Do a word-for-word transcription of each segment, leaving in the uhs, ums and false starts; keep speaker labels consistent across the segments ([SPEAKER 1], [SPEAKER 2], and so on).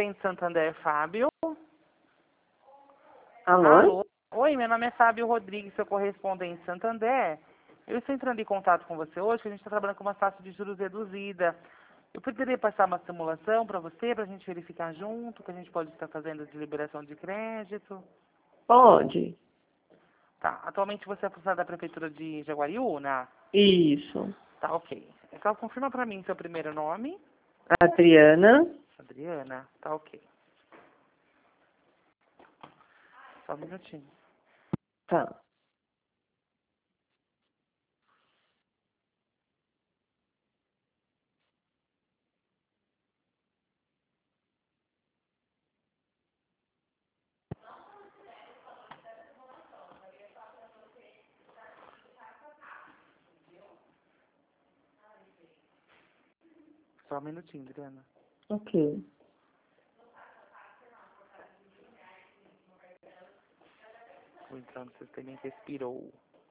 [SPEAKER 1] Correspondente Santander, Fábio.
[SPEAKER 2] Alô?
[SPEAKER 1] Alô? Oi, meu nome é Fábio Rodrigues, seu correspondente Santander. Eu estou entrando em contato com você hoje, porque a gente está trabalhando com uma taxa de juros reduzida. Eu poderia passar uma simulação para você, para a gente verificar junto, o que a gente pode estar fazendo de liberação de crédito?
[SPEAKER 2] Pode.
[SPEAKER 1] Tá. Atualmente você é funcionário da Prefeitura de Jaguariúna?
[SPEAKER 2] Isso.
[SPEAKER 1] Tá, ok. Então, confirma para mim seu primeiro nome.
[SPEAKER 2] Adriana.
[SPEAKER 1] Adriana. Tá, ok. Só um minutinho.
[SPEAKER 2] Tá.
[SPEAKER 1] Só um minutinho, Adriana.
[SPEAKER 2] Ok.
[SPEAKER 1] Vou entrar no sistema e respirou.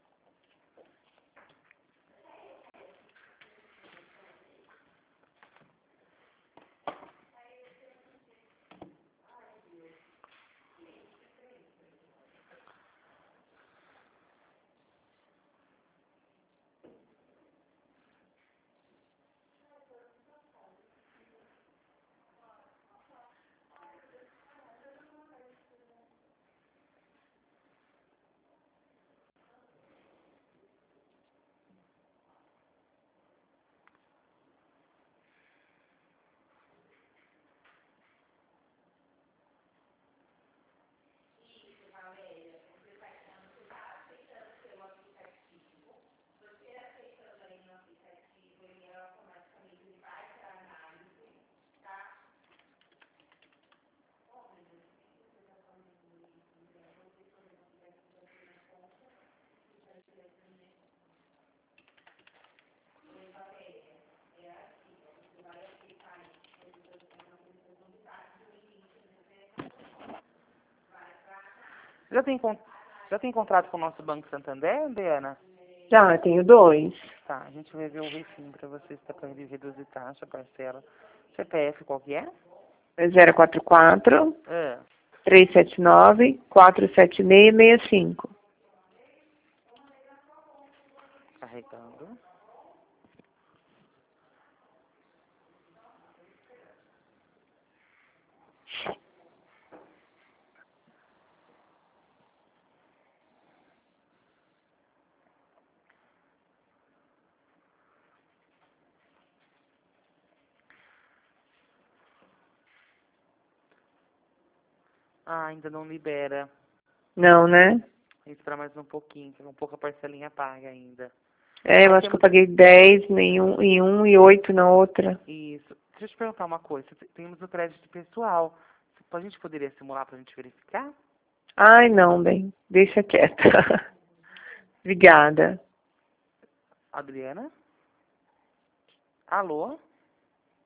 [SPEAKER 1] Já tem, con- já tem contrato com o nosso Banco Santander, Adriana?
[SPEAKER 2] Já, tenho dois.
[SPEAKER 1] Tá, a gente vai ver o refim para você se está para ele reduzir taxa, parcela. C P F qual que é?
[SPEAKER 2] zero quatro quatro,
[SPEAKER 1] Ah,
[SPEAKER 2] três sete nove, quatro sete seis seis cinco.
[SPEAKER 1] carregando. Ah, ainda não libera.
[SPEAKER 2] Não, né?
[SPEAKER 1] Tem que esperar mais um pouquinho, tem um pouco a parcelinha paga ainda.
[SPEAKER 2] É, eu
[SPEAKER 1] Aí
[SPEAKER 2] acho que eu
[SPEAKER 1] temos
[SPEAKER 2] paguei dez em um, em um e oito na outra.
[SPEAKER 1] isso. Deixa eu te perguntar uma coisa. T- Temos o crédito pessoal. A gente poderia simular para a gente verificar?
[SPEAKER 2] Ai, não, bem. Deixa quieta. Obrigada.
[SPEAKER 1] Adriana? Alô?